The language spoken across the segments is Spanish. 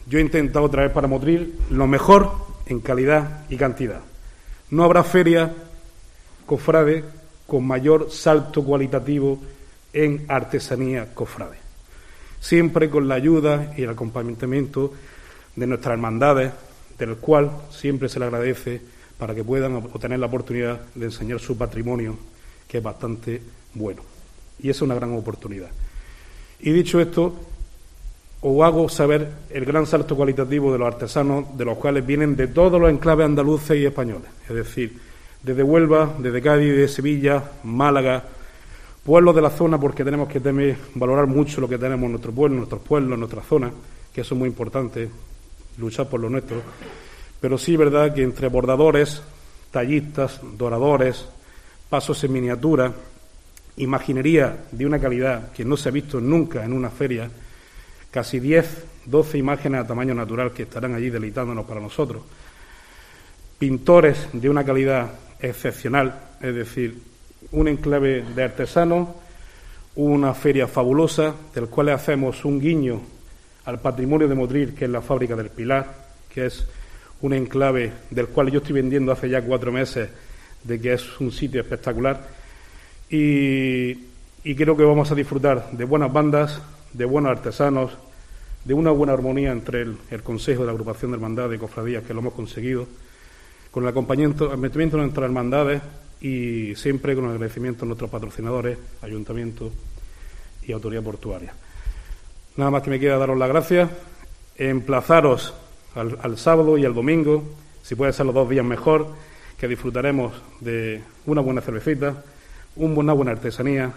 yo he intentado traer para Motril lo mejor en calidad y cantidad. No habrá feria, cofrade, con mayor salto cualitativo en artesanía cofrade. Siempre con la ayuda y el acompañamiento de nuestras hermandades, del cual siempre se le agradece para que puedan obtener la oportunidad de enseñar su patrimonio, que es bastante bueno. Y esa es una gran oportunidad. Y dicho esto, os hago saber el gran salto cualitativo de los artesanos, de los cuales vienen de todos los enclaves andaluces y españoles, es decir, desde Huelva, desde Cádiz, de Sevilla, Málaga, pueblos de la zona, porque tenemos que también valorar mucho lo que tenemos en nuestro pueblo, nuestros pueblos, en nuestra zona, que eso es muy importante, luchar por lo nuestro. Pero sí es verdad que entre bordadores, tallistas, doradores, pasos en miniatura, imaginería de una calidad que no se ha visto nunca en una feria, casi 10, 12 imágenes a tamaño natural que estarán allí deleitándonos para nosotros, pintores de una calidad excepcional, es decir, un enclave de artesanos, una feria fabulosa, del cual hacemos un guiño al patrimonio de Motril, que es la fábrica del Pilar, que es un enclave del cual yo estoy vendiendo hace ya 4 meses, de que es un sitio espectacular, y creo que vamos a disfrutar de buenas bandas, de buenos artesanos, de una buena armonía entre el Consejo de la Agrupación de Hermandades y Cofradías, que lo hemos conseguido, con el acompañamiento de nuestras hermandades y siempre con el agradecimiento a nuestros patrocinadores, ayuntamientos y autoridad portuaria. Nada más que me queda daros las gracias, emplazaros al sábado y al domingo, si puede ser los 2 días mejor, que disfrutaremos de una buena cervecita, una buena artesanía,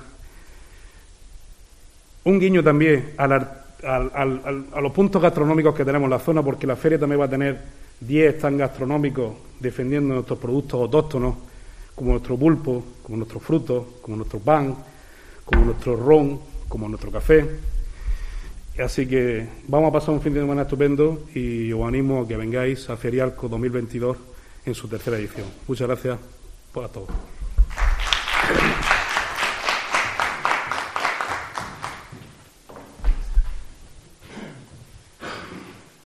un guiño también a los puntos gastronómicos que tenemos en la zona, porque la feria también va a tener 10 stands gastronómicos defendiendo nuestros productos autóctonos, como nuestro pulpo, como nuestros frutos, como nuestro pan, como nuestro ron, como nuestro café. Así que vamos a pasar un fin de semana estupendo y os animo a que vengáis a Ferialco 2022 en su 3ª edición. Muchas gracias a todos.